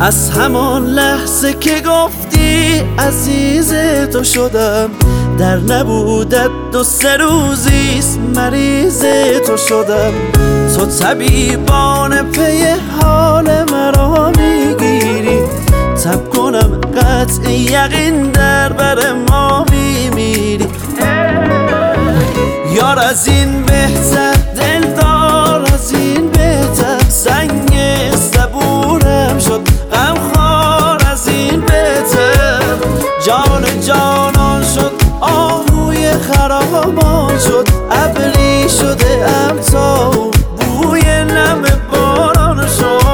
از همان لحظه که گفتی عزیز تو شدم، در نبودت 2-3 روزیست مریض تو شدم. تو طبیبان پی حال مرا میگیری، تب کنم قطع یقین در بر ما میمیری. یار از این بهتر دلدار، از این بهتر سنگ صبورم شد غمخوار، از این بهتر جان جانان شد آهوی خرامان شد. ابری شده ام تا بوی نم باران شد.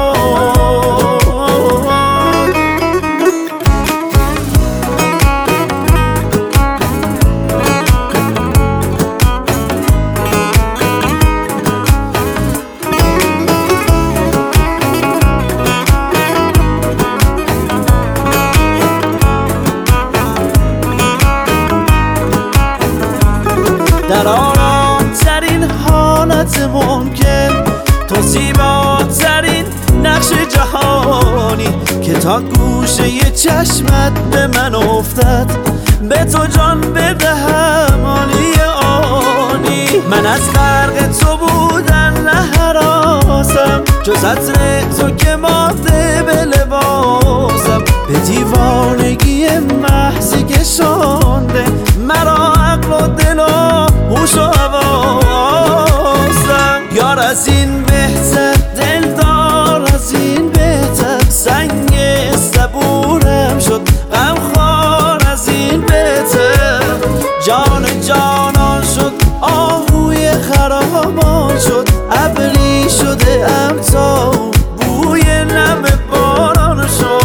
در آرام‌ترین حالت ممکن تو زیباترین نقش جهانی که تا گوشه چشمت به من افتد، به تو جان بدهم آنی آنی. من از غرق تو بودن نهراسم، جز عطر تو که ماده به لباسم. به دیوانگی محضی کشانده مرا عقل و دل و هوش و حواسم. یار از این بهتر دلدار، از این بهتر سنگ صبورم شد غمخوار، از این بهتر جان جانان شد آهوی خرامان شد. ابری شده ام تا بوی نم باران شد.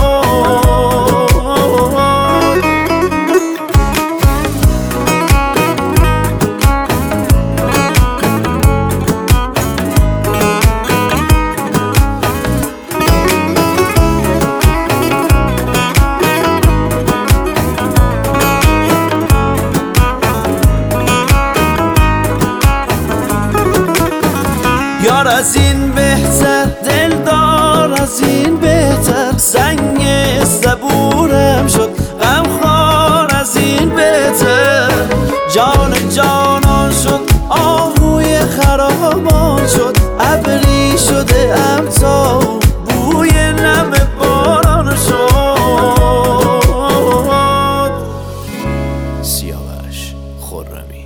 یار از این بهتر دلدار، از این بهتر سنگ صبورم شد غمخوار، از این بهتر جان جانان شد آهوی خرامان شد. ابری شده ام تا بوی نم باران شد. سیاوش خرمی.